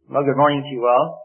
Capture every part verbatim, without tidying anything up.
Well, good morning to you all.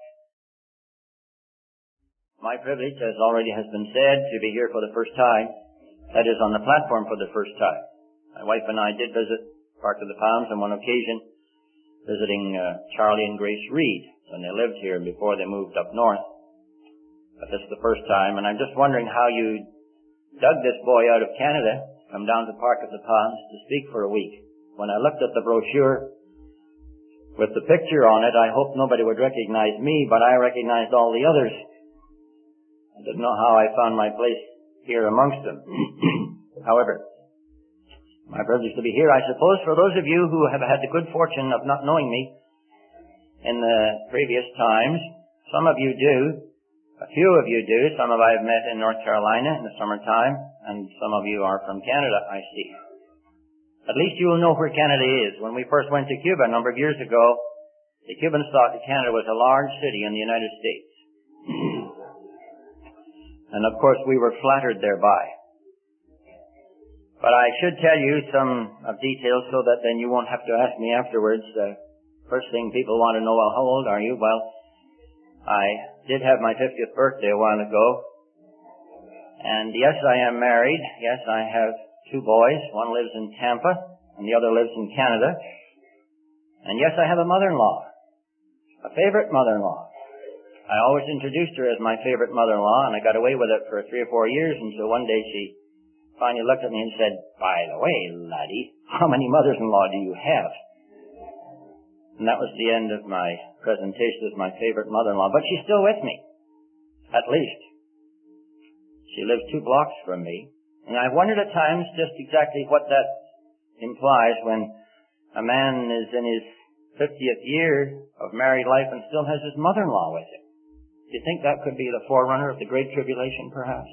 My privilege, as already has been said, to be here for the first time. That is, on the platform for the first time. My wife and I did visit Park of the Palms on one occasion, visiting uh, Charlie and Grace Reed when they lived here before they moved up north. But this is the first time, and I'm just wondering how you dug this boy out of Canada, come down to Park of the Palms to speak for a week. When I looked at the brochure with the picture on it, I hoped nobody would recognize me, but I recognized all the others. I didn't know how I found my place here amongst them. However, my privilege to be here, I suppose, for those of you who have had the good fortune of not knowing me in the previous times. Some of you do. A few of you do. Some of I have met in North Carolina in the summertime, and some of you are from Canada, I see. At least you will know where Canada is. When we first went to Cuba a number of years ago, the Cubans thought that Canada was a large city in the United States. And of course we were flattered thereby. But I should tell you some of details so that then you won't have to ask me afterwards. The first thing people want to know, well, how old are you? Well, I did have my fiftieth birthday a while ago. And yes, I am married. Yes, I have two boys. One lives in Tampa, and the other lives in Canada. And yes, I have a mother-in-law, a favorite mother-in-law. I always introduced her as my favorite mother-in-law, and I got away with it for three or four years until one day she finally looked at me and said, "By the way, laddie, how many mothers-in-law do you have?" And that was the end of my presentation as my favorite mother-in-law. But she's still with me, at least. She lives two blocks from me. And I've wondered at times just exactly what that implies when a man is in his fiftieth year of married life and still has his mother-in-law with him. Do you think that could be the forerunner of the Great Tribulation, perhaps?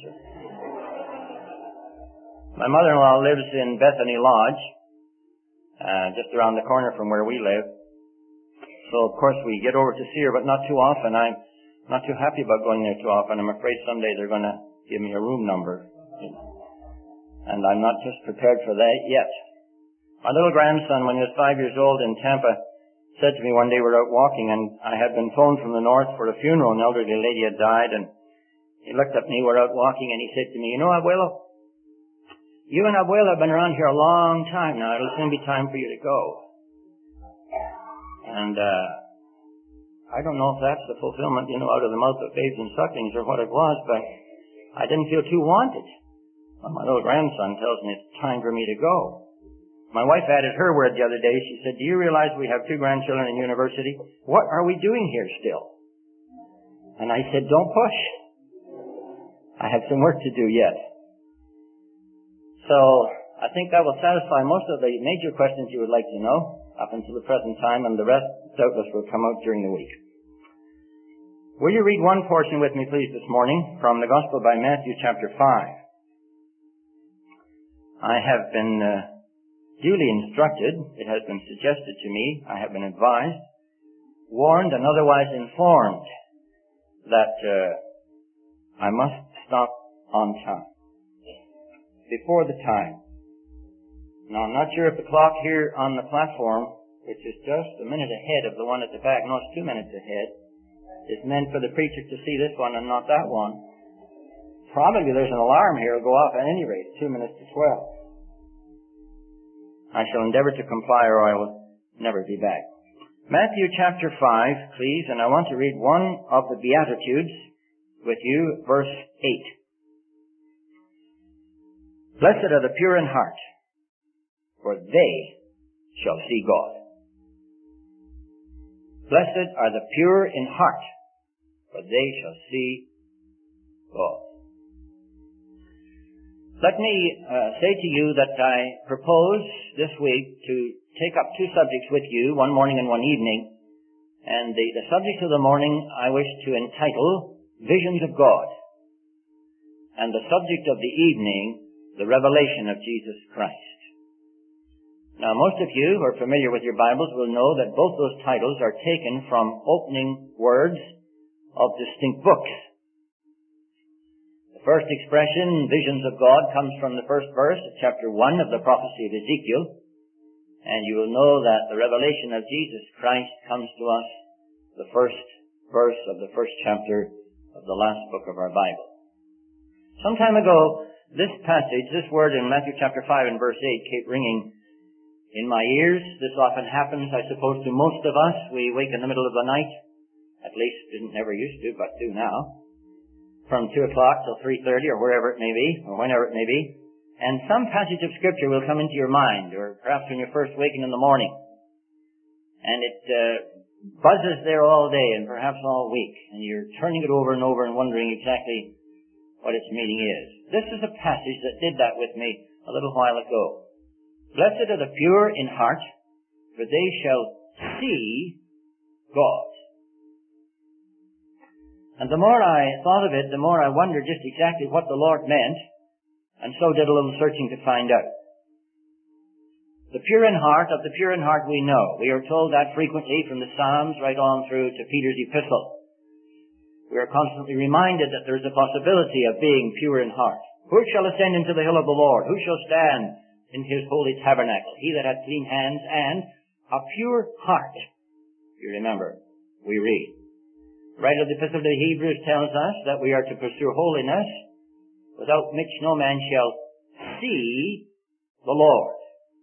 My mother-in-law lives in Bethany Lodge, uh, just around the corner from where we live. So, of course, we get over to see her, but not too often. I'm not too happy about going there too often. I'm afraid someday they're going to give me a room number. And I'm not just prepared for that yet. My little grandson, when he was five years old in Tampa, said to me one day we were out walking, and I had been phoned from the north for a funeral. An elderly lady had died, and he looked at me, we were out walking, and he said to me, "You know, Abuelo, you and Abuela have been around here a long time now. It'll soon be time for you to go." And uh I don't know if that's the fulfillment, you know, out of the mouth of babes and sucklings or what it was, but I didn't feel too wanted. Well, my little grandson tells me it's time for me to go. My wife added her word the other day. She said, "Do you realize we have two grandchildren in university? What are we doing here still?" And I said, "Don't push. I have some work to do yet." So I think that will satisfy most of the major questions you would like to know up until the present time, and the rest doubtless will come out during the week. Will you read one portion with me, please, this morning from the Gospel by Matthew, chapter five. I have been uh, duly instructed, it has been suggested to me, I have been advised, warned, and otherwise informed that uh, I must stop on time, before the time. Now, I'm not sure if the clock here on the platform, which is just a minute ahead of the one at the back, no, it's two minutes ahead, is meant for the preacher to see this one and not that one. Probably there's an alarm here. It'll go off at any rate, two minutes to twelve. I shall endeavor to comply or I will never be back. Matthew chapter five, please, and I want to read one of the Beatitudes with you, verse eight. "Blessed are the pure in heart, for they shall see God." Blessed are the pure in heart, for they shall see God. Let me uh, say to you that I propose this week to take up two subjects with you, one morning and one evening. And the, the subject of the morning I wish to entitle Visions of God. And the subject of the evening, the revelation of Jesus Christ. Now, most of you who are familiar with your Bibles will know that both those titles are taken from opening words of distinct books. The first expression, visions of God, comes from the first verse of chapter one of the prophecy of Ezekiel. And you will know that the revelation of Jesus Christ comes to us the first verse of the first chapter of the last book of our Bible. Some time ago, this passage, this word in Matthew chapter five and verse eight kept ringing in my ears. This often happens, I suppose, to most of us. We wake in the middle of the night. At least didn't never used to, but do now. From two o'clock till three thirty or wherever it may be, or whenever it may be. And some passage of Scripture will come into your mind, or perhaps when you're first waking in the morning. And it uh, buzzes there all day and perhaps all week. And you're turning it over and over and wondering exactly what its meaning is. This is a passage that did that with me a little while ago. Blessed are the pure in heart, for they shall see God. And the more I thought of it, the more I wondered just exactly what the Lord meant, and so did a little searching to find out. The pure in heart, of the pure in heart we know. We are told that frequently from the Psalms right on through to Peter's epistle. We are constantly reminded that there is a possibility of being pure in heart. Who shall ascend into the hill of the Lord? Who shall stand in his holy tabernacle? He that hath clean hands and a pure heart. You remember, we read. The writer of the Epistle to the Hebrews tells us that we are to pursue holiness, without which no man shall see the Lord.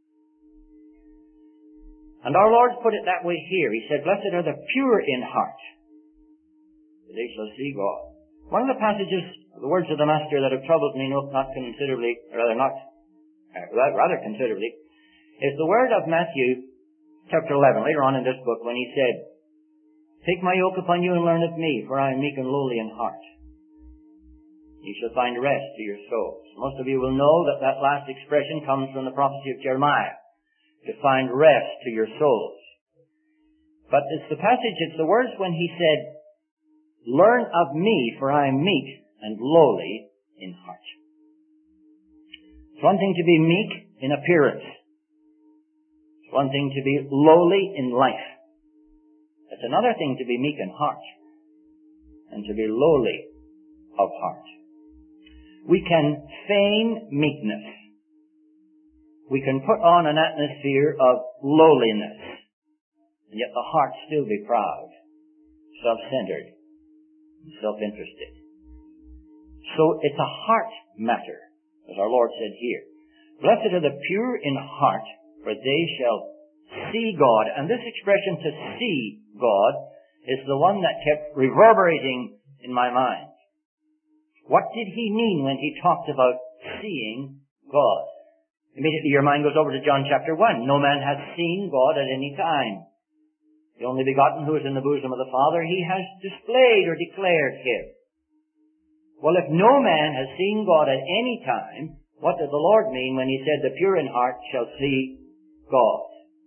And our Lord put it that way here. He said, blessed are the pure in heart, for they shall see God. One of the passages, the words of the Master that have troubled me not considerably, or rather not, uh, rather considerably, is the word of Matthew chapter eleven, later on in this book, when he said, take my yoke upon you and learn of me, for I am meek and lowly in heart. You shall find rest to your souls. Most of you will know that that last expression comes from the prophecy of Jeremiah, to find rest to your souls. But it's the passage, it's the words when he said, learn of me, for I am meek and lowly in heart. It's one thing to be meek in appearance. It's one thing to be lowly in life. It's another thing to be meek in heart and to be lowly of heart. We can feign meekness. We can put on an atmosphere of lowliness, and yet the heart still be proud, self-centered, and self-interested. So it's a heart matter, as our Lord said here. Blessed are the pure in heart, for they shall see God. And this expression, to see God, is the one that kept reverberating in my mind. What did he mean when he talked about seeing God? Immediately your mind goes over to John chapter one. No man hath seen God at any time. The only begotten who is in the bosom of the Father, he has displayed or declared him. Well, if no man has seen God at any time, what did the Lord mean when he said, the pure in heart shall see God?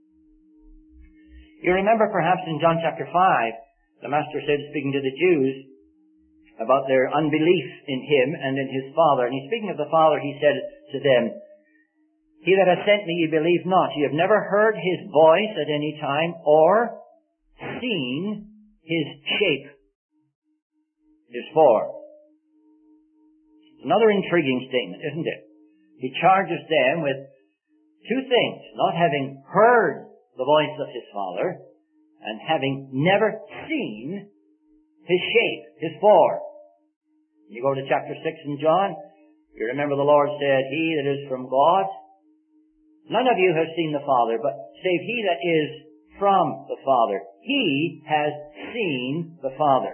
You remember perhaps in John chapter five, the Master said, speaking to the Jews, about their unbelief in him and in his Father. And he's speaking of the Father, he said to them, he that hath sent me ye believe not. Ye have never heard his voice at any time, or seen his shape, his form. Another intriguing statement, isn't it? He charges them with two things: not having heard the voice of his Father, and having never seen his shape, his form. You go to chapter six in John, you remember the Lord said, he that is from God, none of you has seen the Father, but save he that is from the Father, he has seen the Father.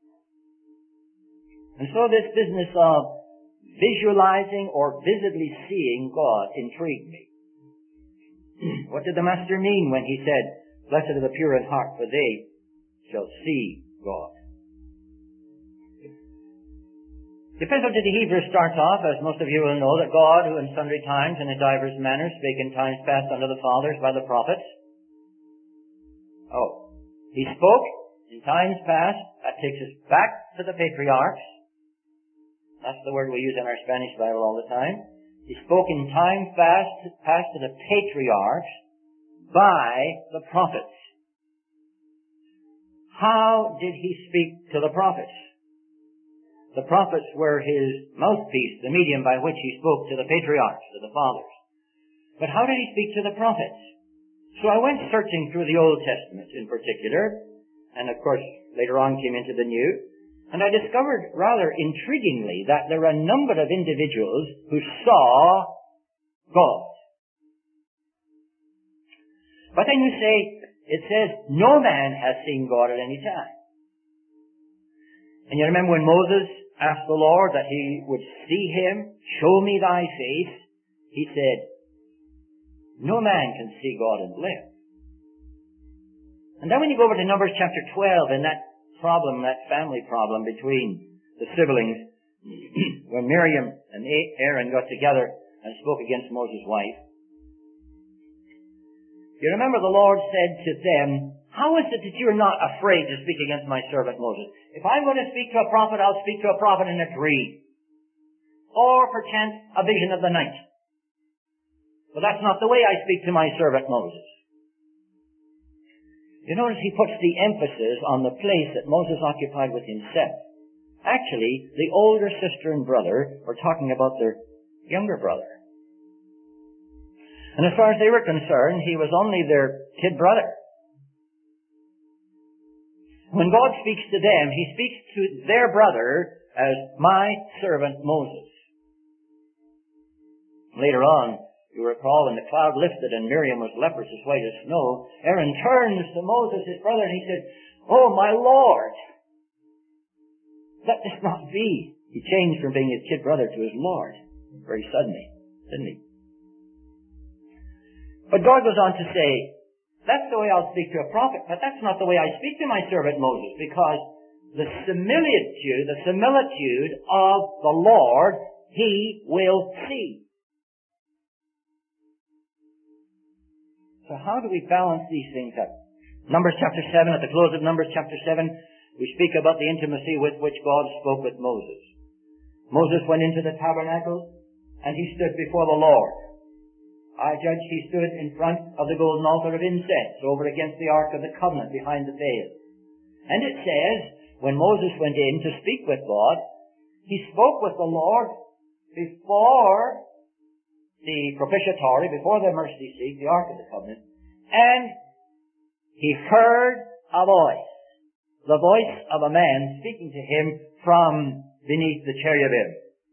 And so this business of visualizing or visibly seeing God intrigued me. What did the Master mean when he said, blessed are the pure in heart, for they shall see God? The Epistle to the Hebrews starts off, as most of you will know, that God, who in sundry times and in divers manners spake in times past unto the fathers by the prophets. Oh, he spoke in times past. That takes us back to the patriarchs. That's the word we use in our Spanish Bible all the time. He spoke in times past, past to the patriarchs by the prophets. How did he speak to the prophets? The prophets were his mouthpiece, the medium by which he spoke to the patriarchs, to the fathers. But how did he speak to the prophets? So I went searching through the Old Testament in particular, and of course later on came into the New. And I discovered rather intriguingly that there are a number of individuals who saw God. But then you say, it says, no man has seen God at any time. And you remember when Moses asked the Lord that he would see him, show me thy face, he said, no man can see God and live. And then when you go over to Numbers chapter twelve, and that problem, that family problem between the siblings, when Miriam and Aaron got together and spoke against Moses' wife, you remember the Lord said to them, how is it that you're not afraid to speak against my servant Moses? If I'm going to speak to a prophet, I'll speak to a prophet in a dream, or perchance a vision of the night. But that's not the way I speak to my servant Moses. You notice he puts the emphasis on the place that Moses occupied with himself. Actually, the older sister and brother were talking about their younger brother. And as far as they were concerned, he was only their kid brother. When God speaks to them, he speaks to their brother as my servant Moses. Later on, you recall when the cloud lifted and Miriam was leprous as white as snow, Aaron turns to Moses, his brother, and he said, oh, my Lord, let this not be. He changed from being his kid brother to his Lord very suddenly, didn't he? But God goes on to say, that's the way I'll speak to a prophet, but that's not the way I speak to my servant Moses, because the similitude, the similitude of the Lord, he will see. So how do we balance these things up? Numbers chapter seven, at the close of Numbers chapter seven, we speak about the intimacy with which God spoke with Moses. Moses went into the tabernacle, and he stood before the Lord. I judge he stood in front of the golden altar of incense, over against the Ark of the Covenant behind the veil. And it says, when Moses went in to speak with God, he spoke with the Lord before the propitiatory, before the mercy seat, the Ark of the Covenant, and he heard a voice, the voice of a man speaking to him from beneath the cherubim.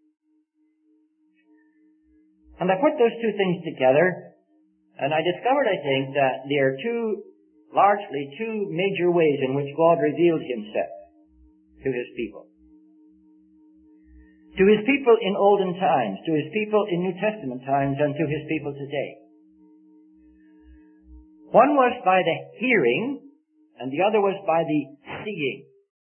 And I put those two things together, and I discovered, I think, that there are two, largely two major ways in which God revealed himself to his people. To his people in olden times, to his people in New Testament times, and to his people today. One was by the hearing, and the other was by the seeing.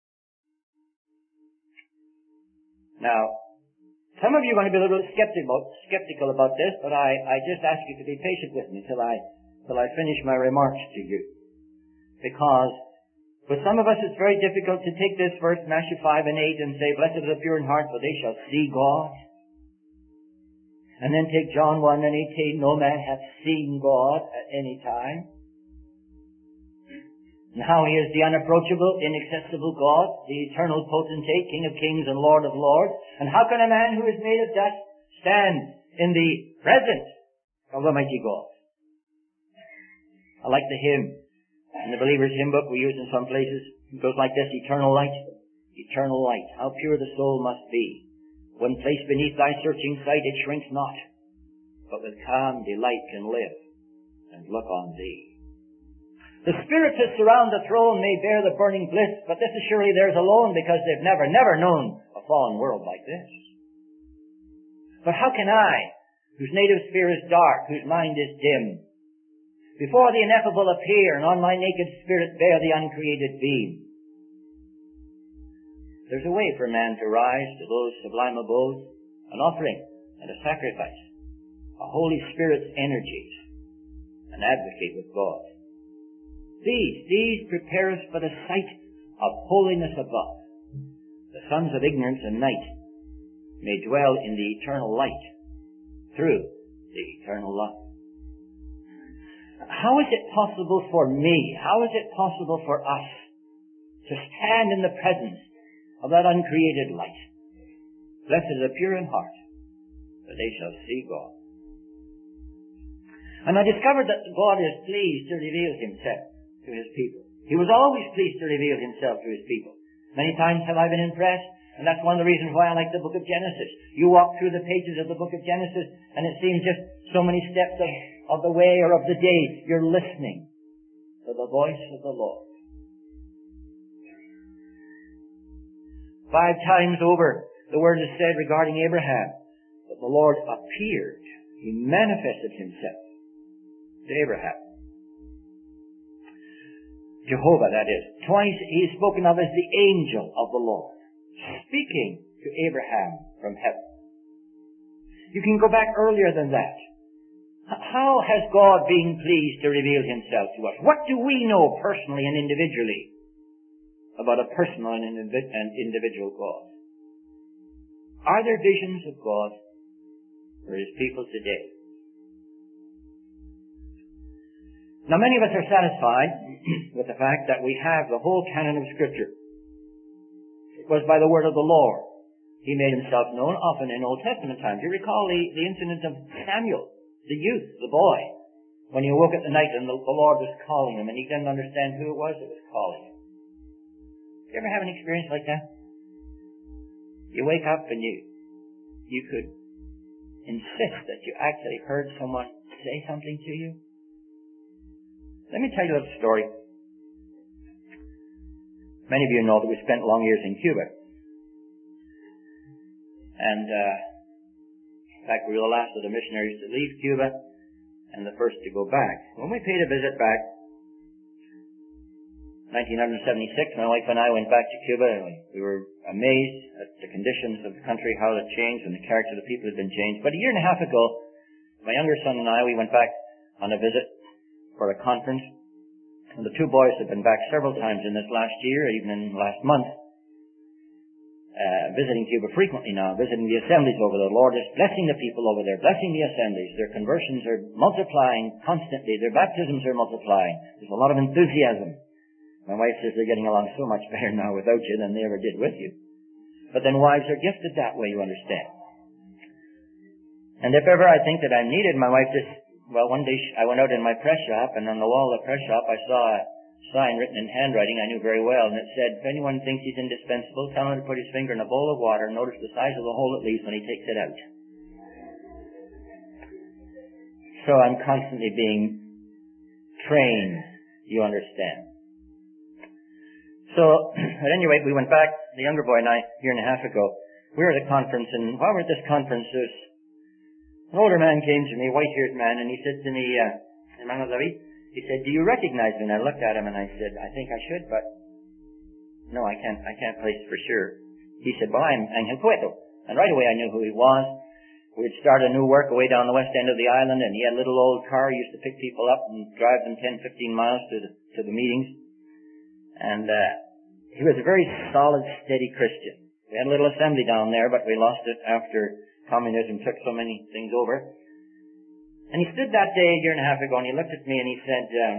Now, some of you are going to be a little skeptical, skeptical about this, but I, I just ask you to be patient with me till I, till I finish my remarks to you. Because for some of us it's very difficult to take this verse, Matthew five and eight, and say, blessed are the pure in heart, for they shall see God. And then take John one and eighteen, no man hath seen God at any time. And how he is the unapproachable, inaccessible God, the eternal potentate, King of kings and Lord of lords. And how can a man who is made of dust stand in the presence of Almighty God? I like the hymn in the Believer's Hymn Book we use in some places. It goes like this, eternal light, eternal light, how pure the soul must be. When placed beneath thy searching sight, it shrinks not, but with calm delight can live and look on thee. The spirits that surround the throne may bear the burning bliss, but this is surely theirs alone, because they've never, never known a fallen world like this. But how can I, whose native sphere is dark, whose mind is dim, before the ineffable appear, and on my naked spirit bear the uncreated beam? There's a way for man to rise to those sublime abodes, an offering and a sacrifice, a Holy Spirit's energies, an advocate with God. These, these prepare us for the sight of holiness above. The sons of ignorance and night may dwell in the eternal light through the eternal love. How is it possible for me, how is it possible for us to stand in the presence of that uncreated light? Blessed are the pure in heart, for they shall see God. And I discovered that God is pleased to reveal himself to his people. He was always pleased to reveal himself to his people. Many times have I been impressed, and that's one of the reasons why I like the book of Genesis. You walk through the pages of the book of Genesis, and it seems just so many steps of, of the way or of the day, you're listening to the voice of the Lord. Five times over, the word is said regarding Abraham that the Lord appeared. He manifested himself to Abraham. Jehovah, that is. Twice he is spoken of as the angel of the Lord, speaking to Abraham from heaven. You can go back earlier than that. How has God been pleased to reveal himself to us? What do we know personally and individually about a personal and individual God? Are there visions of God for his people today? Now, many of us are satisfied with the fact that we have the whole canon of Scripture. It was by the word of the Lord. He made himself known often in Old Testament times. You recall the, the incident of Samuel, the youth, the boy, when he awoke at the night and the, the Lord was calling him and he didn't understand who it was that was calling him. You ever have an experience like that? You wake up and you, you could insist that you actually heard someone say something to you. Let me tell you a little story. Many of you know that we spent long years in Cuba. And, uh, in fact, we were the last of the missionaries to leave Cuba and the first to go back. When we paid a visit back, nineteen seventy-six, my wife and I went back to Cuba, and we were amazed at the conditions of the country, how it had changed, and the character of the people had been changed. But a year and a half ago, my younger son and I, we went back on a visit for a conference. And the two boys have been back several times in this last year, even in last month, uh, visiting Cuba frequently now, visiting the assemblies over there. The Lord is blessing the people over there, blessing the assemblies. Their conversions are multiplying constantly. Their baptisms are multiplying. There's a lot of enthusiasm. My wife says they're getting along so much better now without you than they ever did with you. But then wives are gifted that way, you understand. And if ever I think that I'm needed, my wife just Well, one day I went out in my press shop, and on the wall of the press shop I saw a sign written in handwriting I knew very well, and it said, if anyone thinks he's indispensable, tell him to put his finger in a bowl of water and notice the size of the hole it leaves when he takes it out. So I'm constantly being trained, you understand. So, at any rate, we went back, the younger boy and I, a year and a half ago. We were at a conference, and while we were at this conference, there's an older man came to me, a white-haired man, and he said to me, uh, Hermano David, he said, do you recognize me? And I looked at him and I said, I think I should, but no, I can't, I can't place for sure. He said, well, I'm Angel Cueto. And right away I knew who he was. We had started a new work away down the west end of the island, and he had a little old car. He used to pick people up and drive them ten, fifteen miles to the, to the meetings. And, uh, he was a very solid, steady Christian. We had a little assembly down there, but we lost it after communism took so many things over. And he stood that day a year and a half ago and he looked at me and he said, um,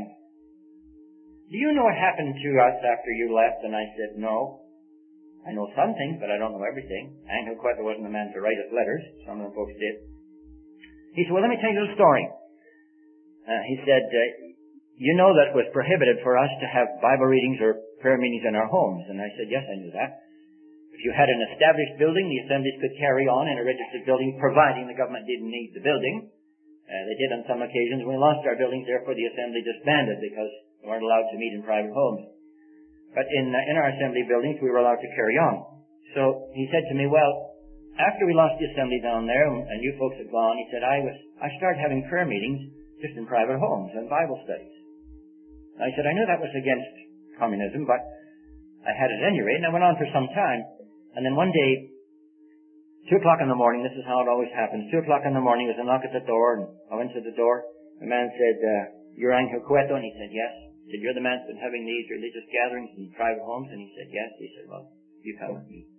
do you know what happened to us after you left? And I said, no. I know some things, but I don't know everything. Angel Cueto wasn't a man to write us letters. Some of the folks did. He said, well, let me tell you a story. Uh, he said, uh, you know that it was prohibited for us to have Bible readings or prayer meetings in our homes. And I said, yes, I knew that. If you had an established building, the assemblies could carry on in a registered building, providing the government didn't need the building. Uh, they did on some occasions. When we lost our buildings, therefore the assembly disbanded because we weren't allowed to meet in private homes. But in uh, in our assembly buildings, we were allowed to carry on. So he said to me, well, after we lost the assembly down there and you folks had gone, he said, I was I started having prayer meetings just in private homes and Bible studies. And I said, I knew that was against communism, but I had it at any rate, and I went on for some time. And then one day, two o'clock in the morning, this is how it always happens, two o'clock in the morning, there's a knock at the door, and I went to the door. The man said, uh, you're Angel Cueto? And he said, yes. He said, you're the man who's been having these religious gatherings in private homes? And he said, yes. He said, well, you come with me.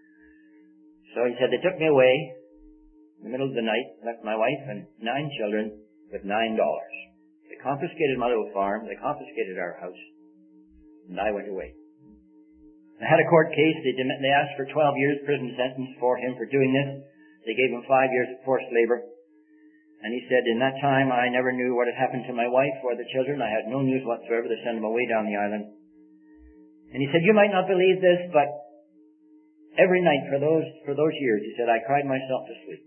So he said, they took me away in the middle of the night, left my wife and nine children with nine dollars. They confiscated my little farm, they confiscated our house, and I went away. I had a court case. They, they asked for twelve years prison sentence for him for doing this. They gave him five years of forced labor. And he said, in that time I never knew what had happened to my wife or the children. I had no news whatsoever. They sent them away down the island. And he said, you might not believe this, but every night for those, for those years, he said, I cried myself to sleep.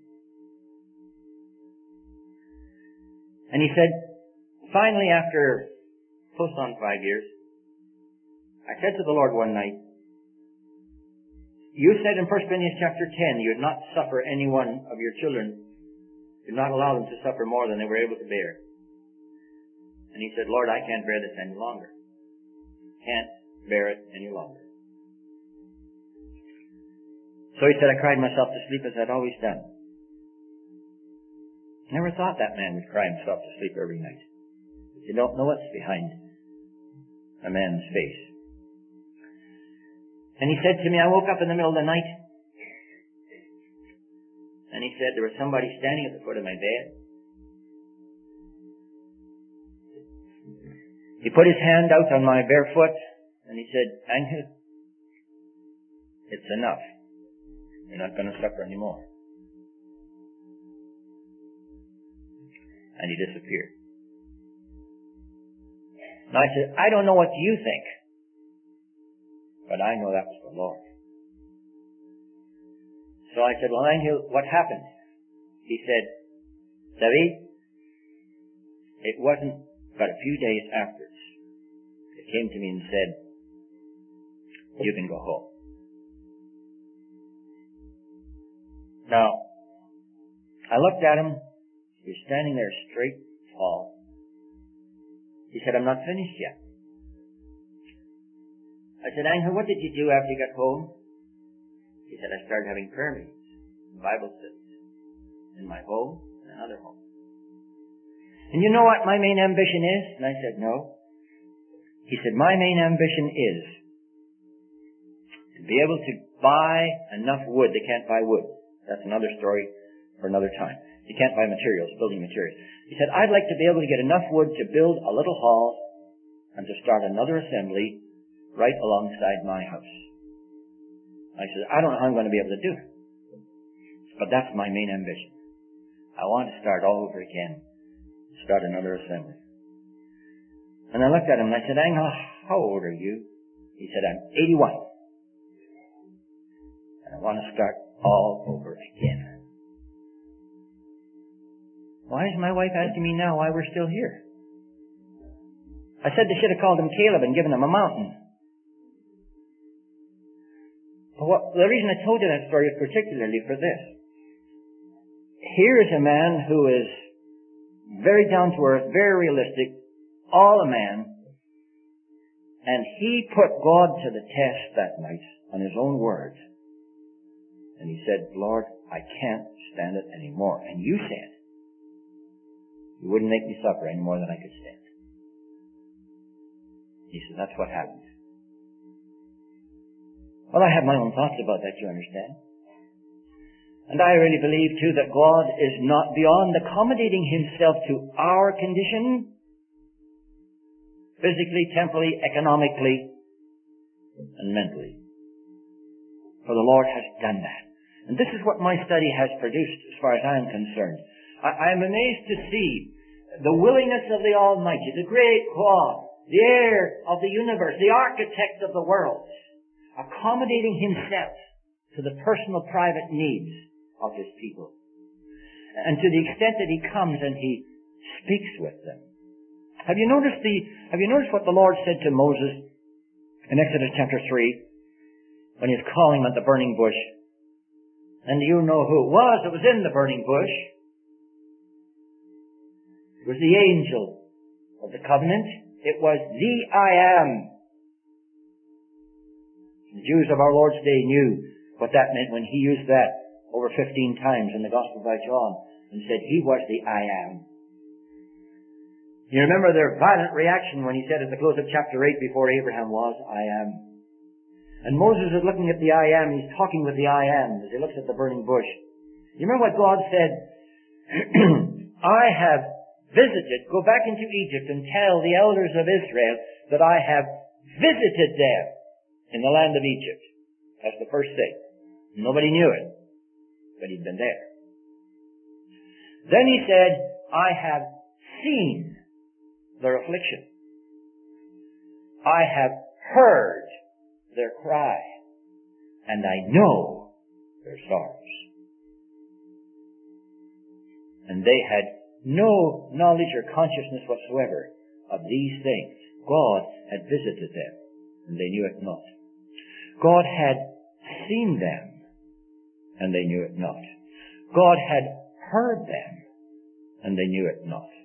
And he said, finally after close on five years, I said to the Lord one night, you said in First Corinthians chapter ten, you would not suffer any one of your children, you'd not allow them to suffer more than they were able to bear. And he said, Lord, I can't bear this any longer. Can't bear it any longer. So he said, I cried myself to sleep as I'd always done. Never thought that man would cry himself to sleep every night. You don't know what's behind a man's face. And he said to me, I woke up in the middle of the night, and he said there was somebody standing at the foot of my bed. He put his hand out on my bare foot, and he said, Angel, it's enough. You're not going to suffer anymore. And he disappeared. And I said, I don't know what you think, but I know that was the Lord. So I said, well, Angel, what happened? He said, David, it wasn't but a few days afterwards. It came to me and said, you can go home. Now, I looked at him. He was standing there straight, tall. He said, I'm not finished yet. I said, Angel, what did you do after you got home? He said, I started having prayer meetings, Bible studies, in my home and another home. And you know what my main ambition is? And I said, no. He said, my main ambition is to be able to buy enough wood. They can't buy wood. That's another story for another time. You can't buy materials, building materials. He said, I'd like to be able to get enough wood to build a little hall and to start another assembly right alongside my house. I said, I don't know how I'm going to be able to do it, but that's my main ambition. I want to start all over again, start another assembly. And I looked at him and I said, Angel, how old are you? He said, I'm eighty-one. And I want to start all over again. Why is my wife asking me now why we're still here? I said they should have called him Caleb and given him a mountain. But what, the reason I told you that story is particularly for this. Here is a man who is very down to earth, very realistic, all a man, and he put God to the test that night on his own words. And he said, Lord, I can't stand it anymore. And you said, you wouldn't make me suffer any more than I could stand. He said, that's what happened. Well, I have my own thoughts about that, you understand. And I really believe, too, that God is not beyond accommodating himself to our condition, physically, temporally, economically, and mentally. For the Lord has done that. And this is what my study has produced, as far as I am concerned. I am amazed to see the willingness of the Almighty, the great God, the heir of the universe, the architect of the world, accommodating himself to the personal, private needs of his people. And to the extent that he comes and he speaks with them. Have you noticed the, have you noticed what the Lord said to Moses in Exodus chapter three, when he was calling him at the burning bush? And do you know who it was that was in the burning bush? It was the angel of the covenant. It was the I am. The Jews of our Lord's day knew what that meant when he used that over fifteen times in the Gospel by John and said he was the I am. You remember their violent reaction when he said at the close of chapter eight before Abraham was, I am. And Moses is looking at the I am. He's talking with the I am as he looks at the burning bush. You remember what God said? I have visited, go back into Egypt and tell the elders of Israel that I have visited them in the land of Egypt. That's the first thing. Nobody knew it, but he'd been there. Then he said, I have seen their affliction. I have heard their cry, and I know their sorrows. And they had no knowledge or consciousness whatsoever of these things. God had visited them, and they knew it not. God had seen them, and they knew it not. God had heard them, and they knew it not.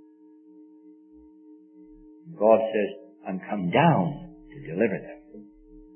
God says, I'm come down to deliver them.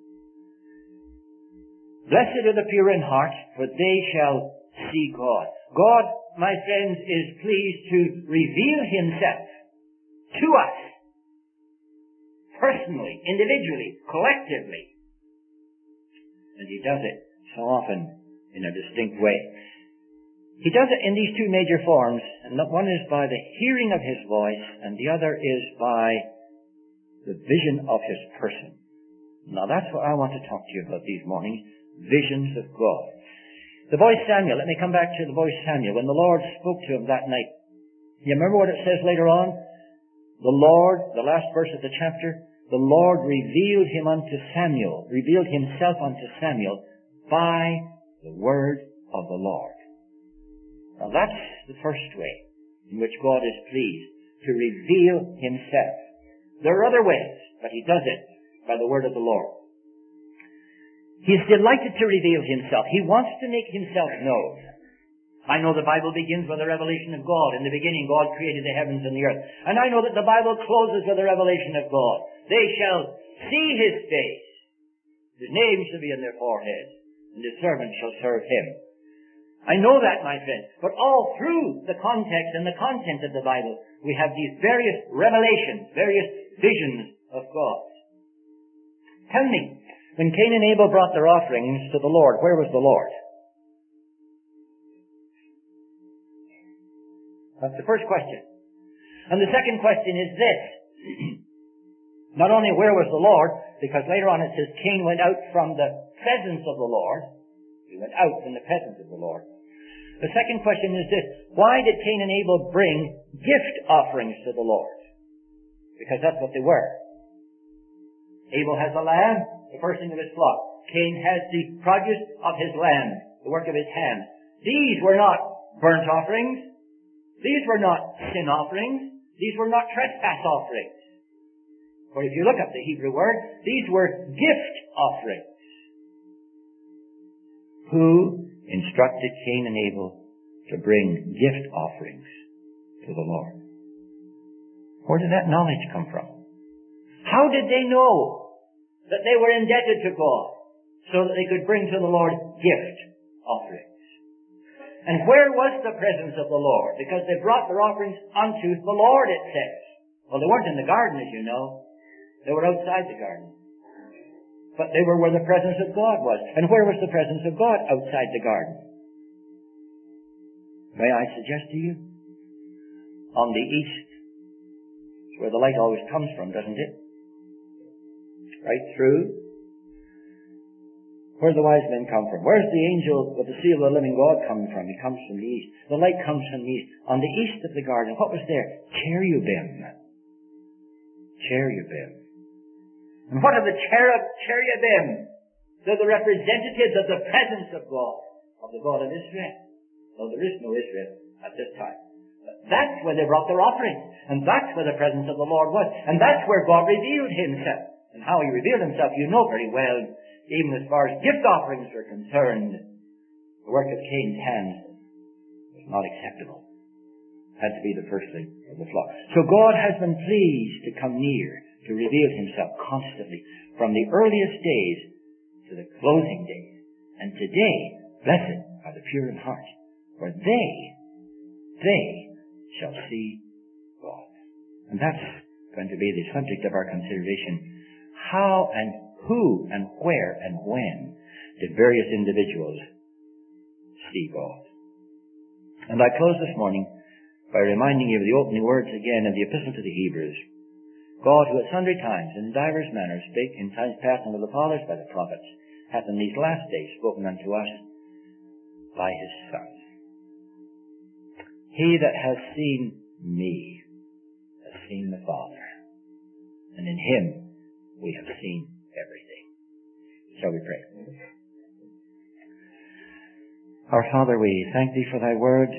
Blessed are the pure in heart, for they shall see God. God, my friends, is pleased to reveal himself to us, personally, individually, collectively. And he does it so often in a distinct way. He does it in these two major forms, and one is by the hearing of his voice, and the other is by the vision of his person. Now that's what I want to talk to you about these mornings, visions of God. The voice Samuel, let me come back to the voice Samuel. When the Lord spoke to him that night, you remember what it says later on? The Lord, the last verse of the chapter, the Lord revealed him unto Samuel, revealed himself unto Samuel by the word of the Lord. Now that's the first way in which God is pleased to reveal himself. There are other ways, but he does it by the word of the Lord. He is delighted to reveal himself. He wants to make himself known. I know the Bible begins with a revelation of God. In the beginning, God created the heavens and the earth. And I know that the Bible closes with a revelation of God. They shall see his face. His name shall be in their foreheads, and his servants shall serve him. I know that, my friend. But all through the context and the content of the Bible, we have these various revelations, various visions of God. Tell me, when Cain and Abel brought their offerings to the Lord, where was the Lord? That's the first question. And the second question is this. Not only where was the Lord, because later on it says Cain went out from the presence of the Lord. He went out from the presence of the Lord. The second question is this. Why did Cain and Abel bring gift offerings to the Lord? Because that's what they were. Abel has a lamb, the firstling of his flock. Cain has the produce of his land, the work of his hands. These were not burnt offerings. These were not sin offerings. These were not trespass offerings. For if you look up the Hebrew word, these were gift offerings. Who instructed Cain and Abel to bring gift offerings to the Lord? Where did that knowledge come from? How did they know that they were indebted to God so that they could bring to the Lord gift offerings? And where was the presence of the Lord? Because they brought their offerings unto the Lord, it says. Well, they weren't in the garden, as you know. They were outside the garden. But they were where the presence of God was. And where was the presence of God? Outside the garden. May I suggest to you? On the east. It's where the light always comes from, doesn't it? Right through. Where do the wise men come from? Where's the angel with the seal of the living God coming from? He comes from the east. The light comes from the east. On the east of the garden, what was there? Cherubim. Cherubim. And what are the cherub, cherubim? They're the representatives of the presence of God, of the God of Israel. Though there is no Israel at this time. But that's where they brought their offerings. And that's where the presence of the Lord was. And that's where God revealed himself. And how he revealed himself, you know very well. Even as far as gift offerings are concerned, the work of Cain's hands was not acceptable. Had to be the firstling of the flock. So God has been pleased to come near, to reveal himself constantly, from the earliest days to the closing days. And today, blessed are the pure in heart, for they, they shall see God. And that's going to be the subject of our consideration. How and who and where and when did various individuals see God? And I close this morning by reminding you of the opening words again of the Epistle to the Hebrews. God, who at sundry times and in divers manners spake in times past unto the fathers by the prophets, hath in these last days spoken unto us by his Son. He that has seen me has seen the Father. And in him we have seen everything. Shall we pray? Our Father, we thank thee for thy word.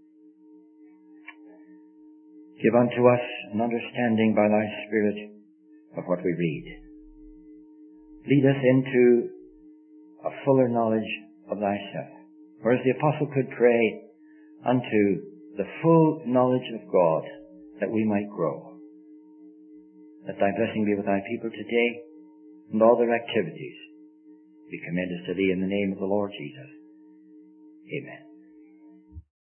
Give unto us an understanding by thy Spirit of what we read. Lead us into a fuller knowledge of thyself. For as the apostle could pray unto the full knowledge of God, that we might grow. Let thy blessing be with thy people today and all their activities. We commend us to thee in the name of the Lord Jesus. Amen.